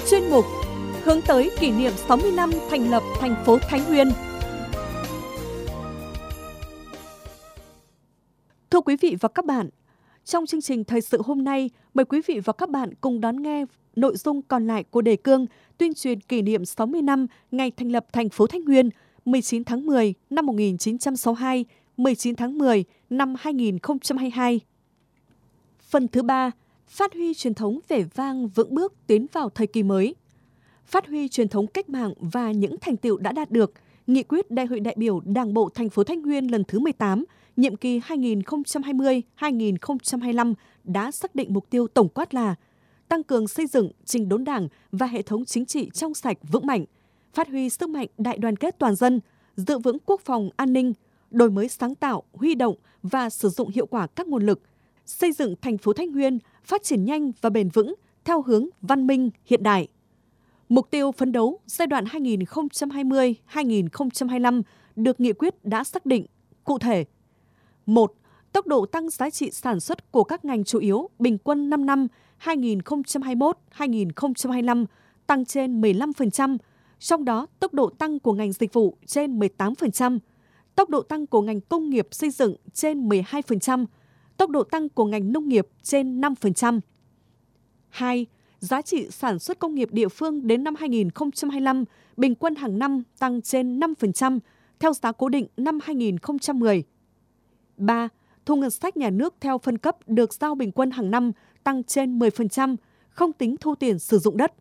Chuyên mục hướng tới kỷ niệm 60 năm thành lập thành phố Thái Nguyên. Thưa quý vị và các bạn, trong chương trình thời sự hôm nay, mời quý vị và các bạn cùng đón nghe nội dung còn lại của đề cương tuyên truyền kỷ niệm 60 năm ngày thành lập thành phố Thái Nguyên 19 tháng 10 năm 1962, 19 tháng 10 năm 2022. Phần thứ 3, phát huy truyền thống vẻ vang vững bước tiến vào thời kỳ mới. Phát huy truyền thống cách mạng và những thành tựu đã đạt được, Nghị quyết Đại hội đại biểu Đảng bộ thành phố Thái Nguyên lần thứ 18, nhiệm kỳ 2020-2025 đã xác định mục tiêu tổng quát là tăng cường xây dựng chỉnh đốn Đảng và hệ thống chính trị trong sạch vững mạnh, phát huy sức mạnh đại đoàn kết toàn dân, giữ vững quốc phòng an ninh, đổi mới sáng tạo, huy động và sử dụng hiệu quả các nguồn lực, xây dựng thành phố Thái Nguyên phát triển nhanh và bền vững theo hướng văn minh hiện đại. Mục tiêu phấn đấu giai đoạn 2020-2025 được nghị quyết đã xác định cụ thể. 1. Tốc độ tăng giá trị sản xuất của các ngành chủ yếu bình quân 5 năm 2021-2025 tăng trên 15%, trong đó tốc độ tăng của ngành dịch vụ trên 18%, tốc độ tăng của ngành công nghiệp xây dựng trên 12%, tốc độ tăng của ngành nông nghiệp trên 5%. 2. Giá trị sản xuất công nghiệp địa phương đến năm 2025 bình quân hàng năm tăng trên 5% theo giá cố định năm 2010. 3. Thu ngân sách nhà nước theo phân cấp được giao bình quân hàng năm tăng trên 10%, không tính thu tiền sử dụng đất.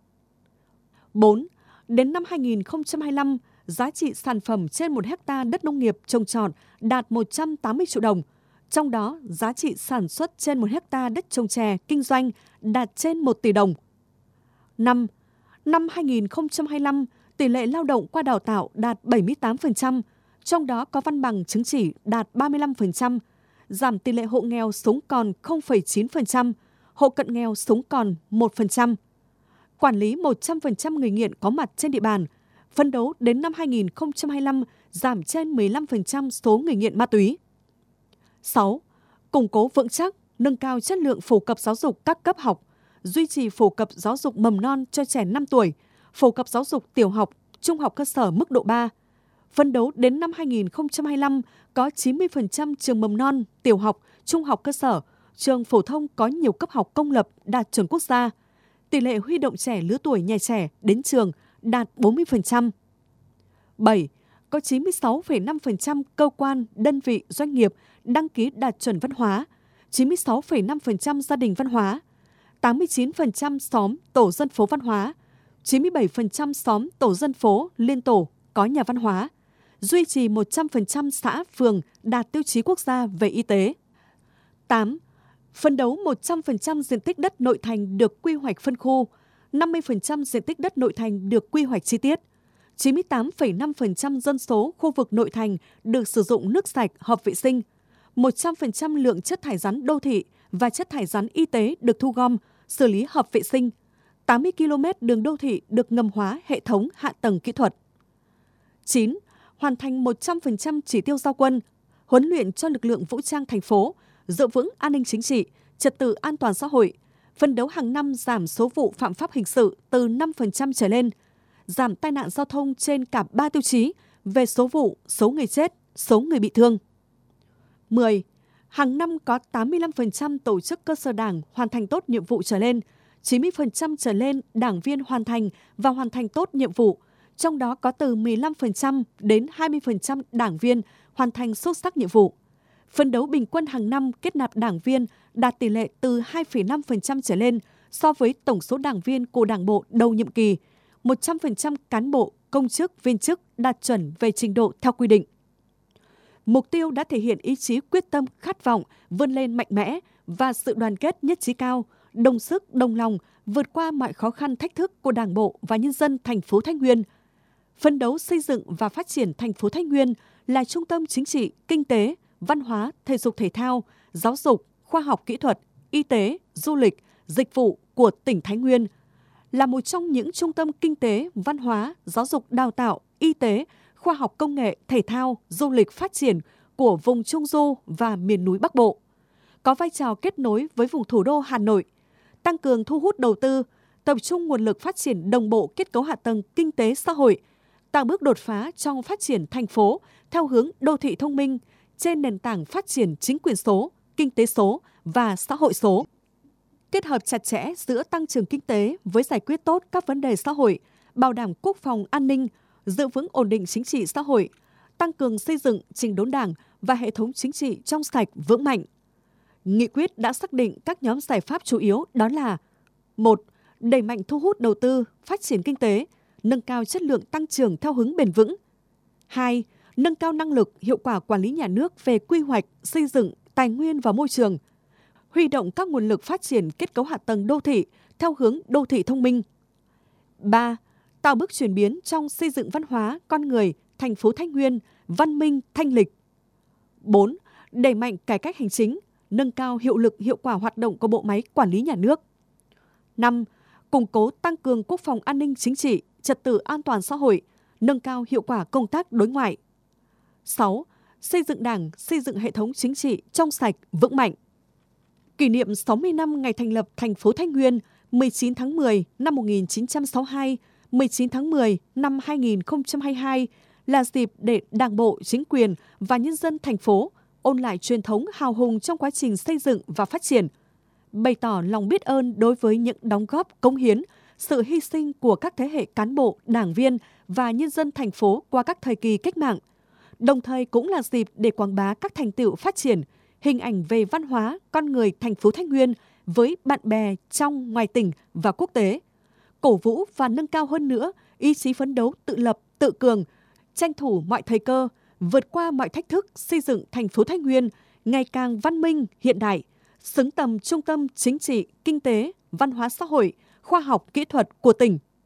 4. Đến năm 2025, giá trị sản phẩm trên 1 hectare đất nông nghiệp trồng trọt đạt 180 triệu đồng, trong đó giá trị sản xuất trên 1 hectare đất trồng chè kinh doanh đạt trên 1 tỷ đồng. 5. Năm 2025, tỷ lệ lao động qua đào tạo đạt 78%, trong đó có văn bằng chứng chỉ đạt 35%, giảm tỷ lệ hộ nghèo xuống còn 0,9%, hộ cận nghèo xuống còn 1%. Quản lý 100% người nghiện có mặt trên địa bàn, phấn đấu đến năm 2025 giảm trên 15% số người nghiện ma túy. 6. Củng cố vững chắc, nâng cao chất lượng phổ cập giáo dục các cấp học, duy trì phổ cập giáo dục mầm non cho trẻ 5 tuổi, phổ cập giáo dục tiểu học, trung học cơ sở mức độ 3. Phấn đấu đến năm 2025 có 90% trường mầm non, tiểu học, trung học cơ sở, trường phổ thông có nhiều cấp học công lập đạt chuẩn quốc gia. Tỷ lệ huy động trẻ lứa tuổi nhà trẻ đến trường đạt 40%. 7. Có 96,5% cơ quan, đơn vị, doanh nghiệp đăng ký đạt chuẩn văn hóa, 96,5% gia đình văn hóa, 89% xóm, tổ dân phố văn hóa, 97% xóm, tổ dân phố, liên tổ có nhà văn hóa, duy trì 100% xã, phường đạt tiêu chí quốc gia về y tế. 8. Phấn đấu 100% diện tích đất nội thành được quy hoạch phân khu, 50% diện tích đất nội thành được quy hoạch chi tiết, 98,5% dân số khu vực nội thành được sử dụng nước sạch, hợp vệ sinh, 100% lượng chất thải rắn đô thị và chất thải rắn y tế được thu gom, xử lý hợp vệ sinh, 80 km đường đô thị được ngầm hóa hệ thống hạ tầng kỹ thuật. 9. Hoàn thành 100% chỉ tiêu giao quân, huấn luyện cho lực lượng vũ trang thành phố, giữ vững an ninh chính trị, trật tự an toàn xã hội, phấn đấu hàng năm giảm số vụ phạm pháp hình sự từ 5% trở lên, giảm tai nạn giao thông trên cả 3 tiêu chí về số vụ, số người chết, số người bị thương. 10. Hàng năm có 85% tổ chức cơ sở đảng hoàn thành tốt nhiệm vụ trở lên, 90% trở lên đảng viên hoàn thành và hoàn thành tốt nhiệm vụ, trong đó có từ 15% đến 20% đảng viên hoàn thành xuất sắc nhiệm vụ. Phấn đấu bình quân hàng năm kết nạp đảng viên đạt tỷ lệ từ 2,5% trở lên so với tổng số đảng viên của Đảng bộ đầu nhiệm kỳ, 100% cán bộ, công chức, viên chức đạt chuẩn về trình độ theo quy định. Mục tiêu đã thể hiện ý chí quyết tâm, khát vọng, vươn lên mạnh mẽ và sự đoàn kết nhất trí cao, đồng sức, đồng lòng, vượt qua mọi khó khăn thách thức của Đảng bộ và nhân dân thành phố Thái Nguyên. Phấn đấu xây dựng và phát triển thành phố Thái Nguyên là trung tâm chính trị, kinh tế, văn hóa, thể dục thể thao, giáo dục, khoa học kỹ thuật, y tế, du lịch, dịch vụ của tỉnh Thái Nguyên, là một trong những trung tâm kinh tế, văn hóa, giáo dục đào tạo, y tế, khoa học công nghệ, thể thao, du lịch phát triển của vùng Trung Du và miền núi Bắc Bộ. Có vai trò kết nối với vùng thủ đô Hà Nội, tăng cường thu hút đầu tư, tập trung nguồn lực phát triển đồng bộ kết cấu hạ tầng kinh tế xã hội, tạo bước đột phá trong phát triển thành phố theo hướng đô thị thông minh trên nền tảng phát triển chính quyền số, kinh tế số và xã hội số. Kết hợp chặt chẽ giữa tăng trưởng kinh tế với giải quyết tốt các vấn đề xã hội, bảo đảm quốc phòng an ninh, giữ vững ổn định chính trị xã hội, tăng cường xây dựng chỉnh đốn Đảng và hệ thống chính trị trong sạch vững mạnh. Nghị quyết đã xác định các nhóm giải pháp chủ yếu đó là: 1. Đẩy mạnh thu hút đầu tư, phát triển kinh tế, nâng cao chất lượng tăng trưởng theo hướng bền vững. 2. Nâng cao năng lực, hiệu quả quản lý nhà nước về quy hoạch, xây dựng, tài nguyên và môi trường. Huy động các nguồn lực phát triển kết cấu hạ tầng đô thị theo hướng đô thị thông minh. 3. Tạo bước chuyển biến trong xây dựng văn hóa, con người, thành phố Thái Nguyên, văn minh, thanh lịch. 4. Đẩy mạnh cải cách hành chính, nâng cao hiệu lực hiệu quả hoạt động của bộ máy quản lý nhà nước. 5. Củng cố tăng cường quốc phòng an ninh chính trị, trật tự an toàn xã hội, nâng cao hiệu quả công tác đối ngoại. 6. Xây dựng Đảng, xây dựng hệ thống chính trị trong sạch, vững mạnh. Kỷ niệm 60 năm ngày thành lập thành phố Thái Nguyên 19 tháng 10 năm 1962, 19 tháng 10 năm 2022 là dịp để Đảng bộ, chính quyền và nhân dân thành phố ôn lại truyền thống hào hùng trong quá trình xây dựng và phát triển, bày tỏ lòng biết ơn đối với những đóng góp, cống hiến, sự hy sinh của các thế hệ cán bộ, đảng viên và nhân dân thành phố qua các thời kỳ cách mạng, đồng thời cũng là dịp để quảng bá các thành tựu phát triển, hình ảnh về văn hóa, con người thành phố Thái Nguyên với bạn bè trong, ngoài tỉnh và quốc tế, cổ vũ và nâng cao hơn nữa ý chí phấn đấu tự lập, tự cường, tranh thủ mọi thời cơ, vượt qua mọi thách thức xây dựng thành phố Thái Nguyên ngày càng văn minh, hiện đại, xứng tầm trung tâm chính trị, kinh tế, văn hóa xã hội, khoa học, kỹ thuật của tỉnh.